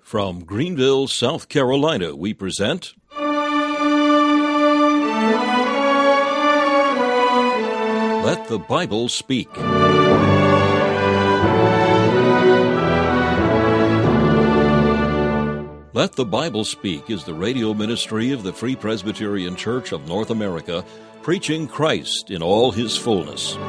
From Greenville, South Carolina, we present Let the Bible Speak. Let the Bible Speak is the radio ministry of the Free Presbyterian Church of North America, preaching Christ in all His fullness.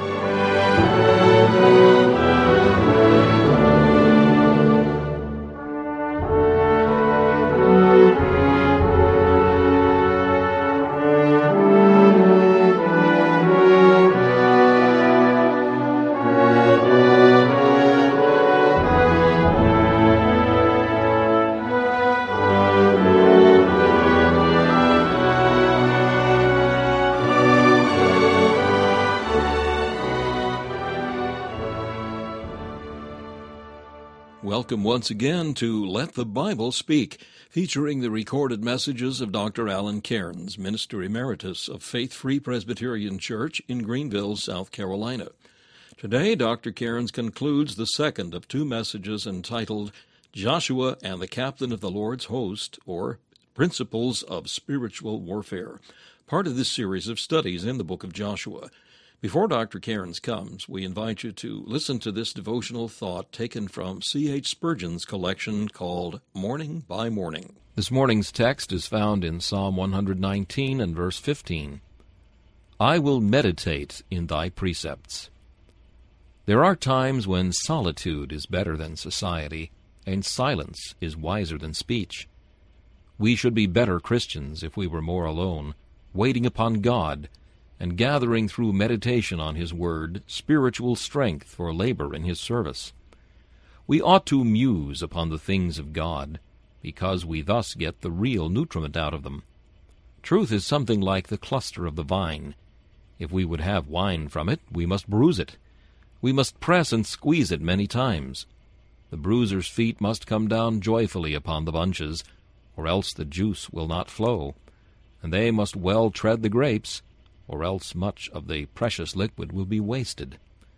Welcome once again to Let the Bible Speak, featuring the recorded messages of Dr. Alan Cairns, Minister Emeritus of Faith Free Presbyterian Church in Greenville, South Carolina. Today, Dr. Cairns concludes the second of two messages entitled Joshua and the Captain of the Lord's Host, or Principles of Spiritual Warfare, part of this series of studies in the book of Joshua. Before Dr. Cairns comes, we invite you to listen to this devotional thought taken from C.H. Spurgeon's collection called Morning by Morning. This morning's text is found in Psalm 119 and verse 15. I will meditate in thy precepts. There are times when solitude is better than society, and silence is wiser than speech. We should be better Christians if we were more alone, waiting upon God, and gathering through meditation on His Word spiritual strength for labor in His service. We ought to muse upon the things of God, because we thus get the real nutriment out of them. Truth is something like the cluster of the vine. If we would have wine from it, we must bruise it. We must press and squeeze it many times. The bruiser's feet must come down joyfully upon the bunches, or else the juice will not flow, and they must well tread the grapes, or else much of the precious liquid will be wasted.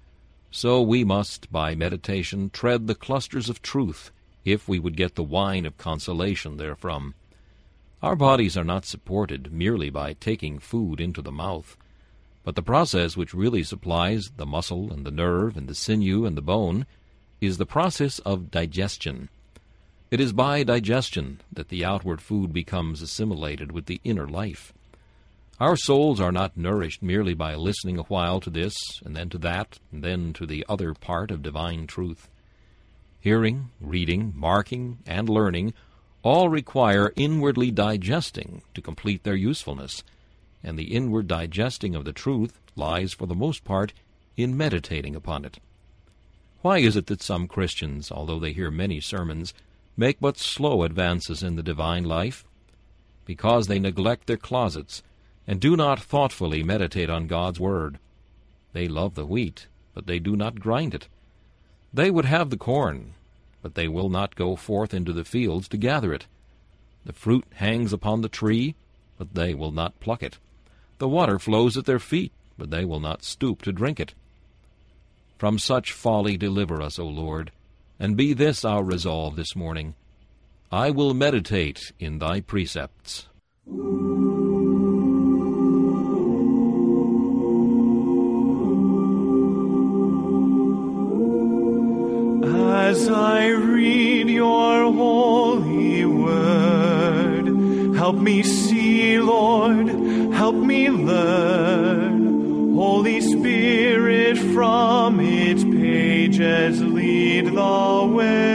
So we must, by meditation, tread the clusters of truth, if we would get the wine of consolation therefrom. Our bodies are not supported merely by taking food into the mouth, but the process which really supplies the muscle and the nerve and the sinew and the bone is the process of digestion. It is by digestion that the outward food becomes assimilated with the inner life. Our souls are not nourished merely by listening a while to this, and then to that, and then to the other part of divine truth. Hearing, reading, marking, and learning all require inwardly digesting to complete their usefulness, and the inward digesting of the truth lies for the most part in meditating upon it. Why is it that some Christians, although they hear many sermons, make but slow advances in the divine life? Because they neglect their closets, and do not thoughtfully meditate on God's Word. They love the wheat, but they do not grind it. They would have the corn, but they will not go forth into the fields to gather it. The fruit hangs upon the tree, but they will not pluck it. The water flows at their feet, but they will not stoop to drink it. From such folly deliver us, O Lord, and be this our resolve this morning. I will meditate in thy precepts. As I read your holy word, help me see, Lord, help me learn. Holy Spirit, from its pages lead the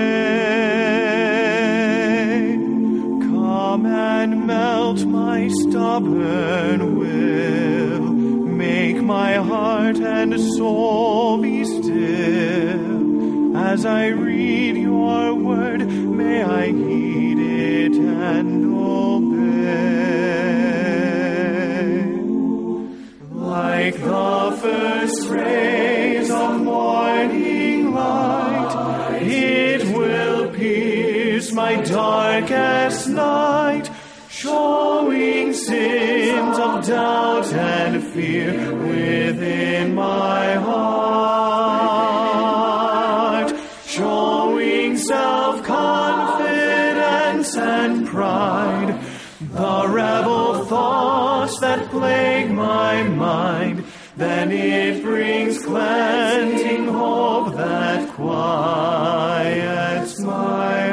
way. Come and melt my stubborn will, make my heart and soul be still. As I read your word, may I heed it and obey. Like the first rays of morning light, it will pierce my darkest night, showing sins of doubt and fear within my heart, showing self-confidence arrogance and pride, the rebel thoughts that plague my mind, then it brings cleansing hope that quiets my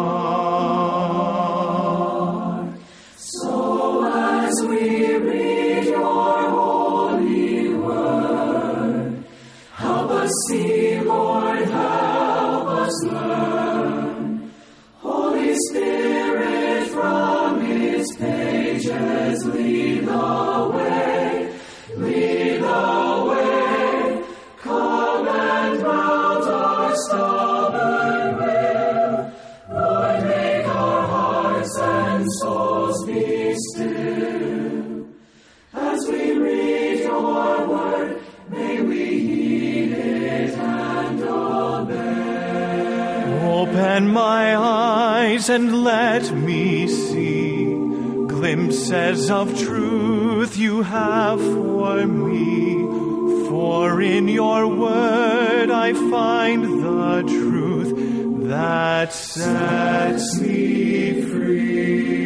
heart. So as we read your holy word, help us see, Lord, help us learn. Holy Spirit, from its pages lead the way, lead the way. Come and melt our stubborn will. Lord, make our hearts and souls be still. As we read your word, may we heed it and obey. Open my eyes and let me see glimpses of truth you have for me. For in your word I find the truth that sets me free.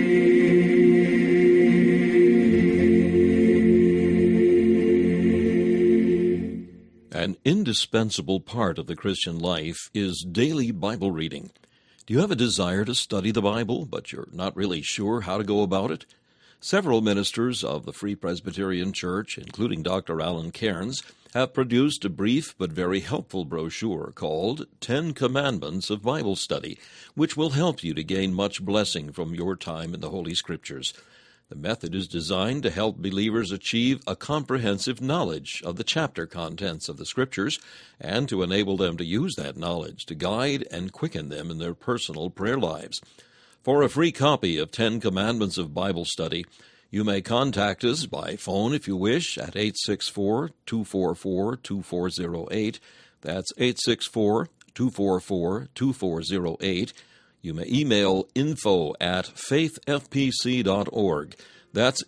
An indispensable part of the Christian life is daily Bible reading. Do you have a desire to study the Bible, but you're not really sure how to go about it? Several ministers of the Free Presbyterian Church, including Dr. Alan Cairns, have produced a brief but very helpful brochure called 10 Commandments of Bible Study, which will help you to gain much blessing from your time in the Holy Scriptures. The method is designed to help believers achieve a comprehensive knowledge of the chapter contents of the Scriptures and to enable them to use that knowledge to guide and quicken them in their personal prayer lives. For a free copy of 10 Commandments of Bible Study, you may contact us by phone if you wish at 864-244-2408. That's 864-244-2408. You may email info@faithfpc.org. That's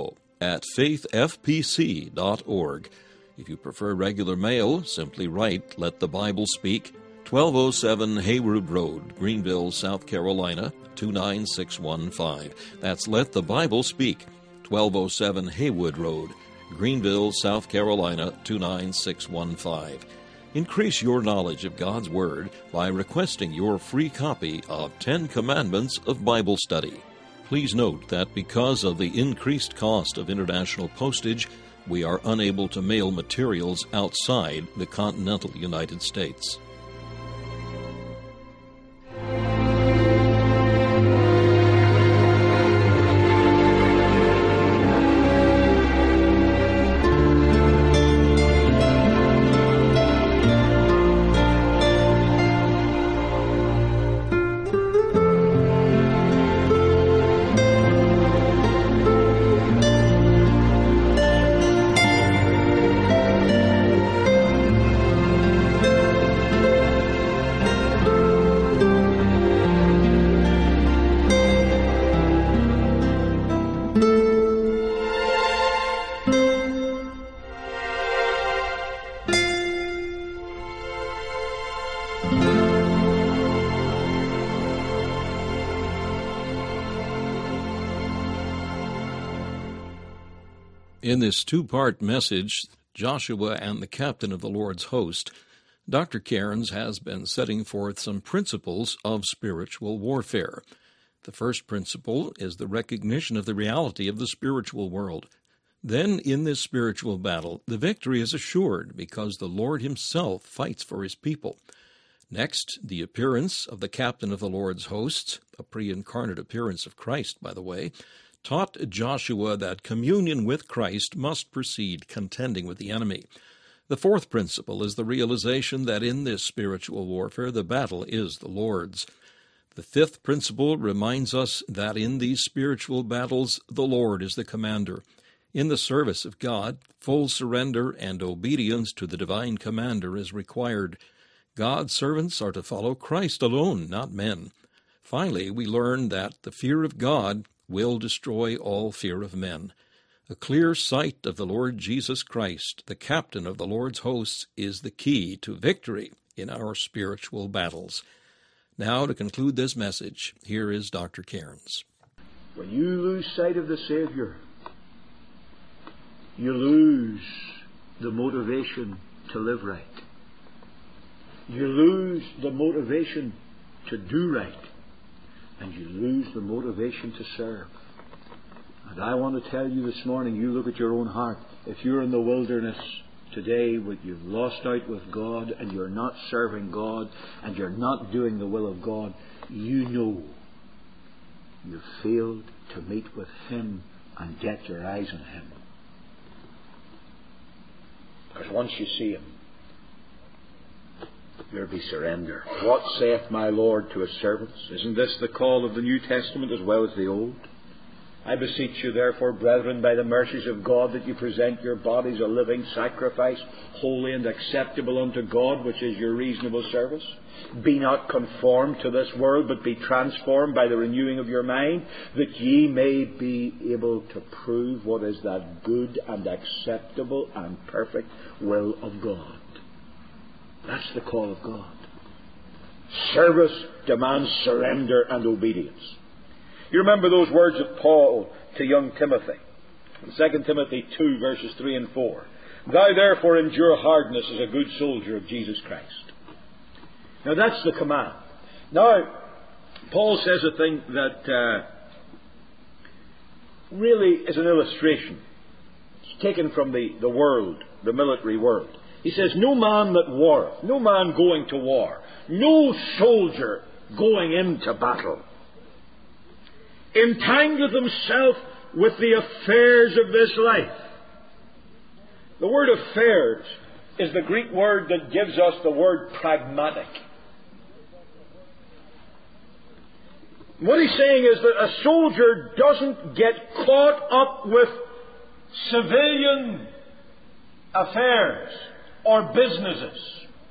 info@faithfpc.org. If you prefer regular mail, simply write Let the Bible Speak, 1207 Haywood Road, Greenville, South Carolina, 29615. That's Let the Bible Speak, 1207 Haywood Road, Greenville, South Carolina, 29615. Increase your knowledge of God's Word by requesting your free copy of 10 Commandments of Bible Study. Please note that because of the increased cost of international postage, we are unable to mail materials outside the continental United States. In this two-part message, Joshua and the Captain of the Lord's Host, Dr. Cairns has been setting forth some principles of spiritual warfare. The first principle is the recognition of the reality of the spiritual world. Then, in this spiritual battle, the victory is assured because the Lord himself fights for his people. Next, the appearance of the Captain of the Lord's Hosts, a pre-incarnate appearance of Christ, by the way, taught Joshua that communion with Christ must precede contending with the enemy. The fourth principle is the realization that in this spiritual warfare the battle is the Lord's. The fifth principle reminds us that in these spiritual battles the Lord is the commander. In the service of God, full surrender and obedience to the divine commander is required. God's servants are to follow Christ alone, not men. Finally, we learn that the fear of God will destroy all fear of men. A clear sight of the Lord Jesus Christ, the Captain of the Lord's hosts, is the key to victory in our spiritual battles. Now, to conclude this message, here is Dr. Cairns. When you lose sight of the Savior, you lose the motivation to live right. You lose the motivation to do right. And you lose the motivation to serve. And I want to tell you this morning, you look at your own heart. If you're in the wilderness today, you've lost out with God, and you're not serving God, and you're not doing the will of God, you know you've failed to meet with Him and get your eyes on Him. Because once you see Him, there'll be surrender. What saith my Lord to His servants? Isn't this the call of the New Testament as well as the Old? I beseech you, therefore, brethren, by the mercies of God, that you present your bodies a living sacrifice, holy and acceptable unto God, which is your reasonable service. Be not conformed to this world, but be transformed by the renewing of your mind, that ye may be able to prove what is that good and acceptable and perfect will of God. That's the call of God. Service demands surrender and obedience. You remember those words of Paul to young Timothy. In 2 Timothy 2, verses 3 and 4. Thou therefore endure hardness as a good soldier of Jesus Christ. Now that's the command. Now, Paul says a thing that really is an illustration. It's taken from the world, the military world. He says, no man that warreth, no man going to war, no soldier going into battle, entangleth himself with the affairs of this life. The word affairs is the Greek word that gives us the word pragmatic. What he's saying is that a soldier doesn't get caught up with civilian affairs or businesses.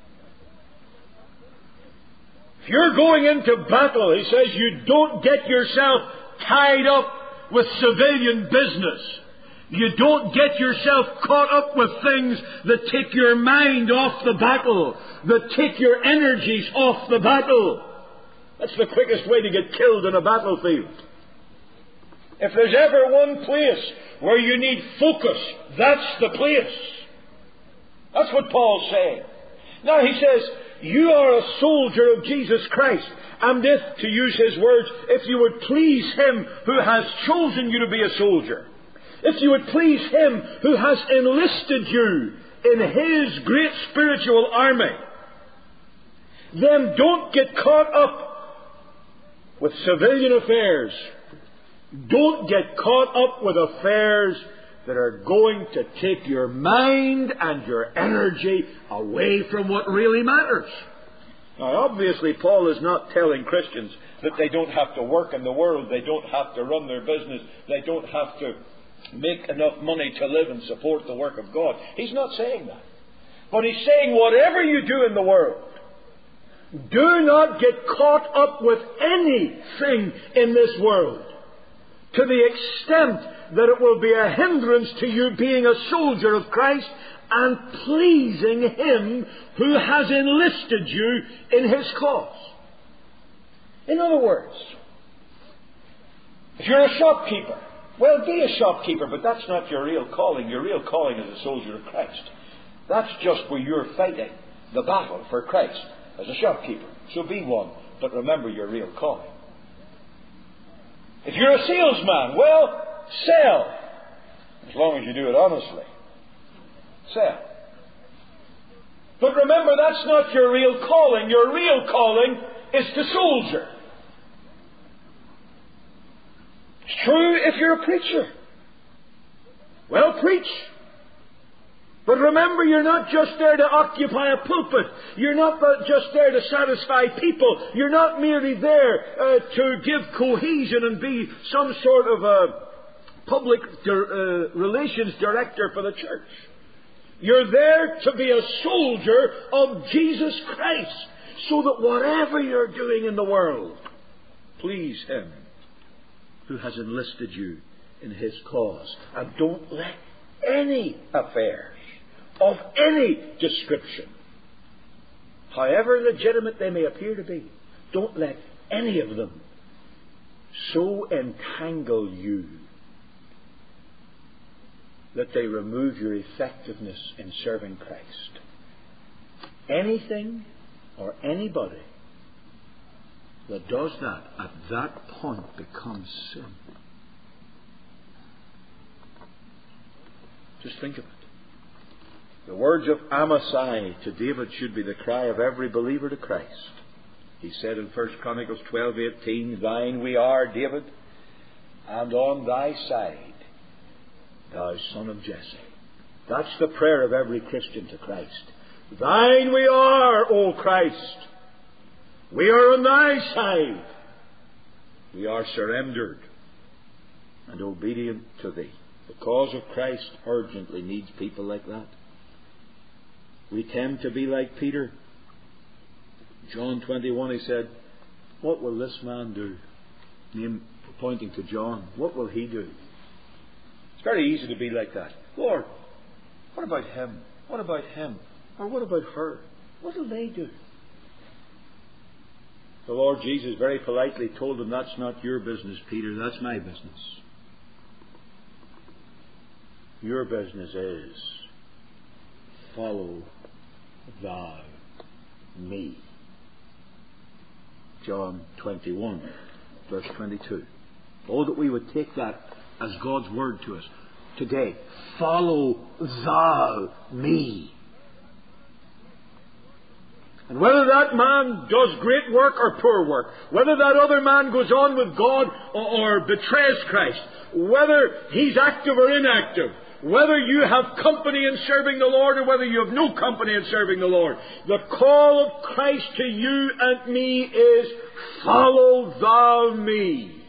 If you're going into battle, he says, you don't get yourself tied up with civilian business. You don't get yourself caught up with things that take your mind off the battle, that take your energies off the battle. That's the quickest way to get killed in a battlefield. If there's ever one place where you need focus, that's the place. That's what Paul's saying. Now he says, you are a soldier of Jesus Christ. And if, to use his words, if you would please Him who has chosen you to be a soldier, if you would please Him who has enlisted you in His great spiritual army, then don't get caught up with civilian affairs. Don't get caught up with affairs that are going to take your mind and your energy away from what really matters. Now, obviously, Paul is not telling Christians that they don't have to work in the world, they don't have to run their business, they don't have to make enough money to live and support the work of God. He's not saying that. But he's saying whatever you do in the world, do not get caught up with anything in this world to the extent that it will be a hindrance to you being a soldier of Christ and pleasing Him who has enlisted you in His cause. In other words, if you're a shopkeeper, well, be a shopkeeper, but that's not your real calling. Your real calling is a soldier of Christ. That's just where you're fighting the battle for Christ as a shopkeeper. So be one, but remember your real calling. If you're a salesman, well, sell. As long as you do it honestly. Sell. But remember, that's not your real calling. Your real calling is to soldier. It's true if you're a preacher. Well, preach. But remember, you're not just there to occupy a pulpit. You're not just there to satisfy people. You're not merely there to give cohesion and be some sort of a public relations director for the church. You're there to be a soldier of Jesus Christ, so that whatever you're doing in the world, please Him who has enlisted you in His cause. And don't let any affairs of any description, however legitimate they may appear to be, Don't let any of them so entangle you that they remove your effectiveness in serving Christ. Anything or anybody that does that at that point becomes sin. Just think of it. The words of Amasai to David should be the cry of every believer to Christ. He said in 1 Chronicles 12:18, "Thine we are, David, and on thy side, thou son of Jesse." That's the prayer of every Christian to Christ. Thine we are, O Christ. We are on thy side. We are surrendered and obedient to thee. The cause of Christ urgently needs people like that. We tend to be like Peter. John 21, he said, "What will this man do?" Pointing to John. What will he do? It's very easy to be like that. Lord, what about him? What about him? Or what about her? What will they do? The Lord Jesus very politely told him, "That's not your business, Peter. That's my business. Your business is, follow thou me." John 21, verse 22. Oh, that we would take that as God's word to us today. Follow thou me. And whether that man does great work or poor work, whether that other man goes on with God or betrays Christ, whether he's active or inactive, whether you have company in serving the Lord or whether you have no company in serving the Lord, the call of Christ to you and me is, follow thou me.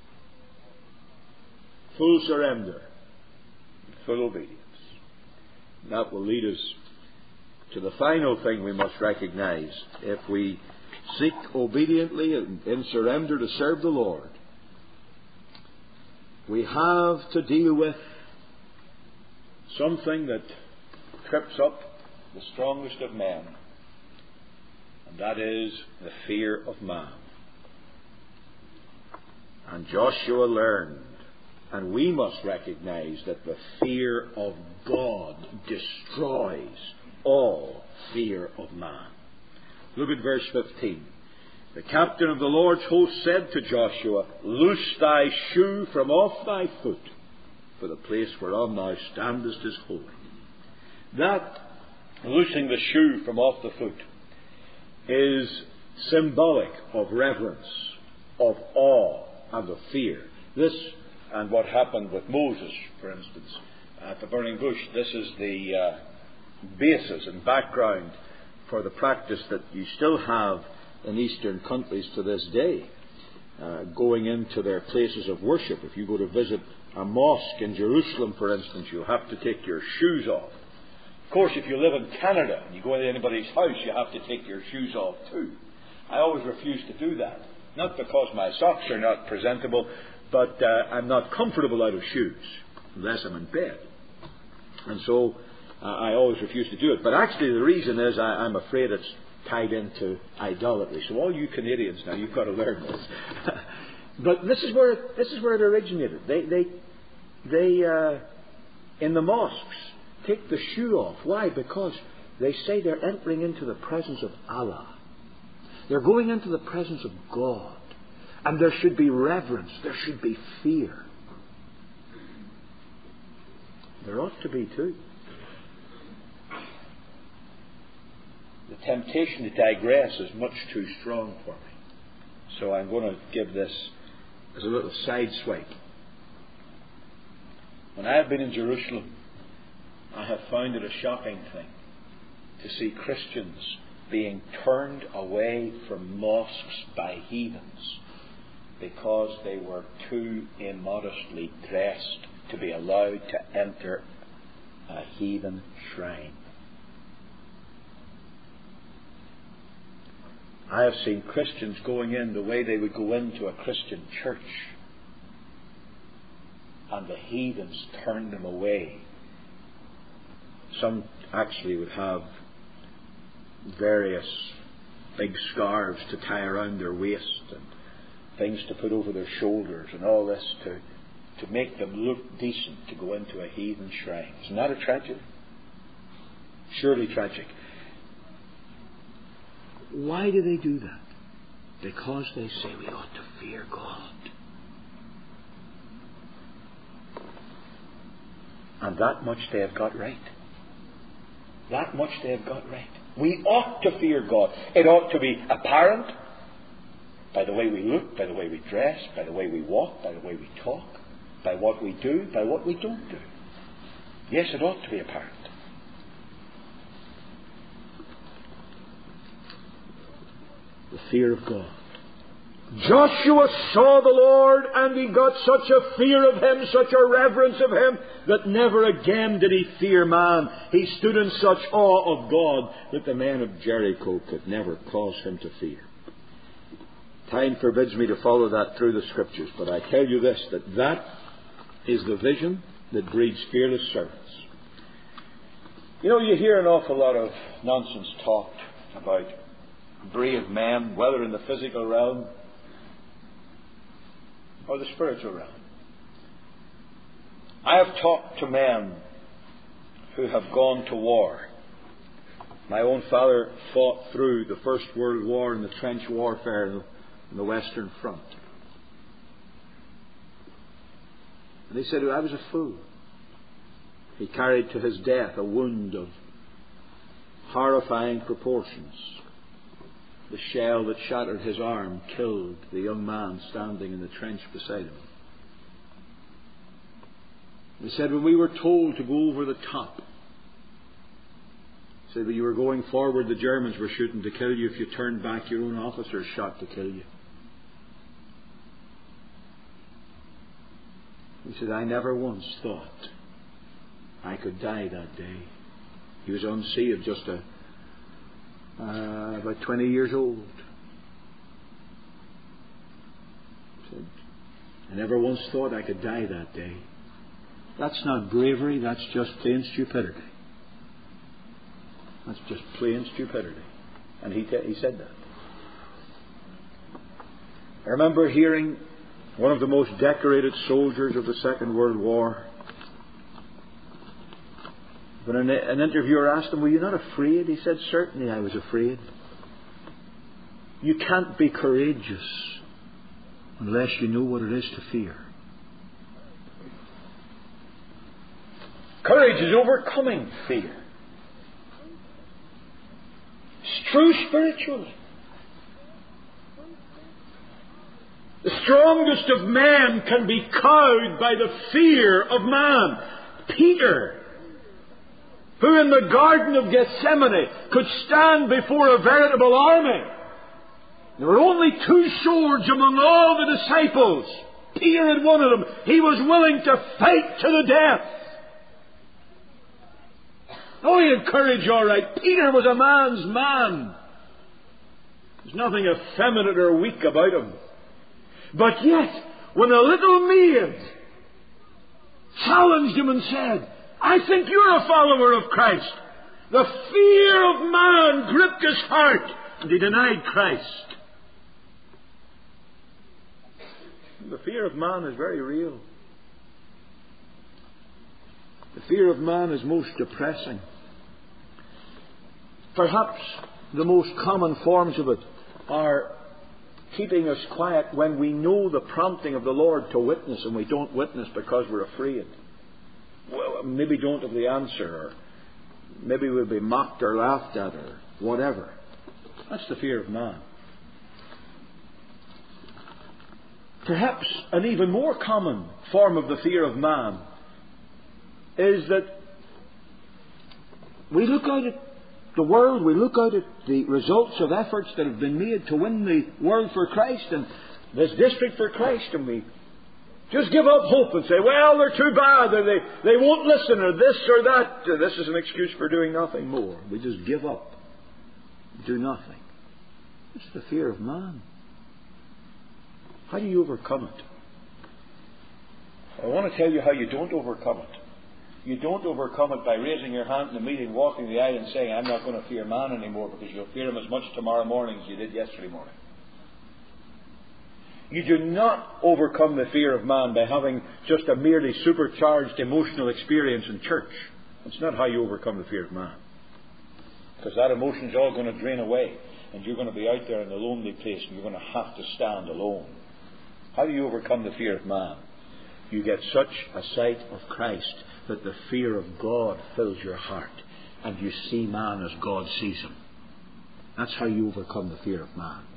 Full surrender, full obedience. That will lead us to the final thing we must recognize. If we seek obediently and in surrender to serve the Lord, we have to deal with something that trips up the strongest of men, and that is the fear of man. And Joshua learned, and we must recognize, that the fear of God destroys all fear of man. Look at verse 15. The captain of the Lord's host said to Joshua, "Loose thy shoe from off thy foot, for the place whereon thou standest is holy." That loosing the shoe from off the foot is symbolic of reverence, of awe, and of fear. This, and what happened with Moses, for instance, at the burning bush, this is the basis and background for the practice that you still have in Eastern countries to this day, going into their places of worship. If you go to visit a mosque in Jerusalem, for instance, you have to take your shoes off. Of course, if you live in Canada and you go into anybody's house, you have to take your shoes off too. I always refuse to do that. Not because my socks are not presentable, but I'm not comfortable out of shoes, unless I'm in bed. And so I always refuse to do it. But actually the reason is I'm afraid it's tied into idolatry. So all you Canadians now, you've got to learn this. But this is where it originated. They in the mosques take the shoe off. Why? Because they say they're entering into the presence of Allah. They're going into the presence of God. And there should be reverence. There should be fear. There ought to be too. The temptation to digress is much too strong for me. So I'm going to give this as a little side swipe. When I have been in Jerusalem, I have found it a shocking thing to see Christians being turned away from mosques by heathens because they were too immodestly dressed to be allowed to enter a heathen shrine. I have seen Christians going in the way they would go into a Christian church, and the heathens turned them away. Some actually would have various big scarves to tie around their waist and things to put over their shoulders and all this to make them look decent to go into a heathen shrine. Isn't that a tragedy? Surely tragic. Why do they do that? Because they say we ought to fear God. And that much they have got right. That much they have got right. We ought to fear God. It ought to be apparent by the way we look, by the way we dress, by the way we walk, by the way we talk, by what we do, by what we don't do. Yes, it ought to be apparent. The fear of God. Joshua saw the Lord, and he got such a fear of Him, such a reverence of Him, that never again did he fear man. He stood in such awe of God that the men of Jericho could never cause him to fear. Time forbids me to follow that through the Scriptures, but I tell you this, that is the vision that breeds fearless servants. You know, you hear an awful lot of nonsense talked about brave men, whether in the physical realm or the spiritual realm. I have talked to men who have gone to war. My own father fought through the First World War in the trench warfare in the Western Front. And he said, I was a fool. He carried to his death a wound of horrifying proportions. The shell that shattered his arm killed the young man standing in the trench beside him. He said, when we were told to go over the top, he said, when you were going forward, the Germans were shooting to kill you. If you turned back, your own officers shot to kill you. He said, I never once thought I could die that day. He was unsaved, just about 20 years old. He said, I never once thought I could die that day. That's not bravery, that's just plain stupidity. That's just plain stupidity. And he said that. I remember hearing one of the most decorated soldiers of the Second World War, when an interviewer asked him, were you not afraid? He said, certainly I was afraid. You can't be courageous unless you know what it is to fear. Courage is overcoming fear. It's true spiritually. The strongest of men can be cowed by the fear of man. Peter, who in the Garden of Gethsemane could stand before a veritable army. There were only 2 swords among all the disciples. Peter had one of them. He was willing to fight to the death. Oh, he had courage, all right. Peter was a man's man. There's nothing effeminate or weak about him. But yet, when a little maid challenged him and said, I think you're a follower of Christ, the fear of man gripped his heart, and he denied Christ. The fear of man is very real. The fear of man is most depressing. Perhaps the most common forms of it are keeping us quiet when we know the prompting of the Lord to witness and we don't witness because we're afraid. Well, maybe don't have the answer, or maybe we'll be mocked or laughed at or whatever. That's the fear of man. Perhaps an even more common form of the fear of man is that we look out at the world, we look out at the results of efforts that have been made to win the world for Christ and this district for Christ, and we just give up hope and say, well, they're too bad, or they won't listen, or this or that. This is an excuse for doing nothing more. We just give up, do nothing. It's the fear of man. How do you overcome it? I want to tell you how you don't overcome it. You don't overcome it by raising your hand in the meeting, walking the aisle and saying, I'm not going to fear man anymore, because you'll fear him as much tomorrow morning as you did yesterday morning. You do not overcome the fear of man by having just a merely supercharged emotional experience in church. That's not how you overcome the fear of man. Because that emotion is all going to drain away, and you're going to be out there in the lonely place, and you're going to have to stand alone. How do you overcome the fear of man? You get such a sight of Christ that the fear of God fills your heart, and you see man as God sees him. That's how you overcome the fear of man.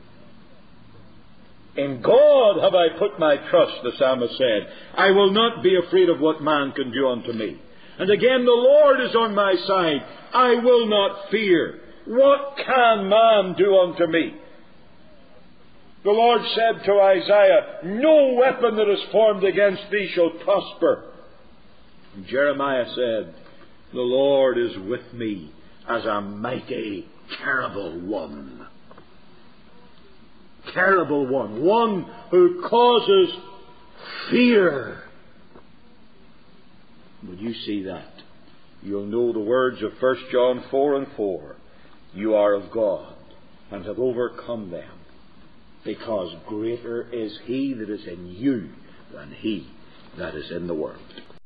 In God have I put my trust, the psalmist said. I will not be afraid of what man can do unto me. And again, the Lord is on my side. I will not fear. What can man do unto me? The Lord said to Isaiah, no weapon that is formed against thee shall prosper. And Jeremiah said, the Lord is with me as a mighty, terrible one. Terrible one. One who causes fear. Will you see that? You'll know the words of 1 John 4:4. You are of God and have overcome them, because greater is He that is in you than he that is in the world.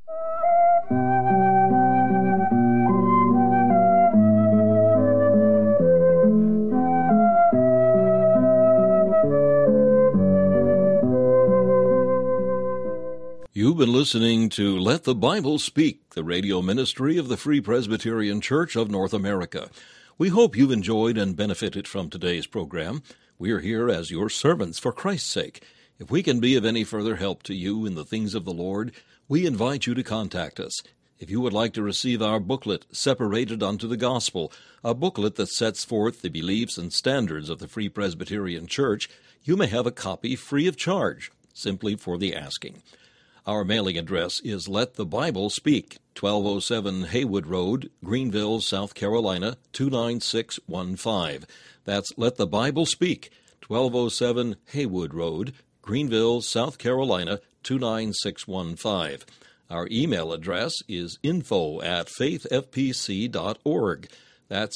You've been listening to Let the Bible Speak, the radio ministry of the Free Presbyterian Church of North America. We hope you've enjoyed and benefited from today's program. We are here as your servants for Christ's sake. If we can be of any further help to you in the things of the Lord, we invite you to contact us. If you would like to receive our booklet, Separated unto the Gospel, a booklet that sets forth the beliefs and standards of the Free Presbyterian Church, you may have a copy free of charge, simply for the asking. Our mailing address is Let the Bible Speak, 1207 Haywood Road, Greenville, South Carolina, 29615. That's Let the Bible Speak, 1207 Haywood Road, Greenville, South Carolina, 29615. Our email address is info@faithfpc.org. That's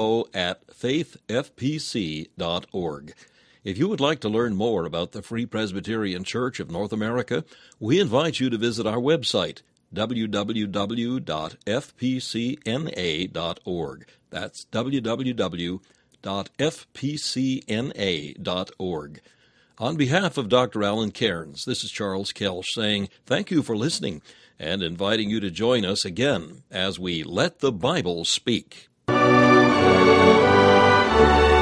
info@faithfpc.org. If you would like to learn more about the Free Presbyterian Church of North America, we invite you to visit our website, www.fpcna.org. That's www.fpcna.org. On behalf of Dr. Alan Cairns, this is Charles Kelch saying thank you for listening and inviting you to join us again as we Let the Bible Speak.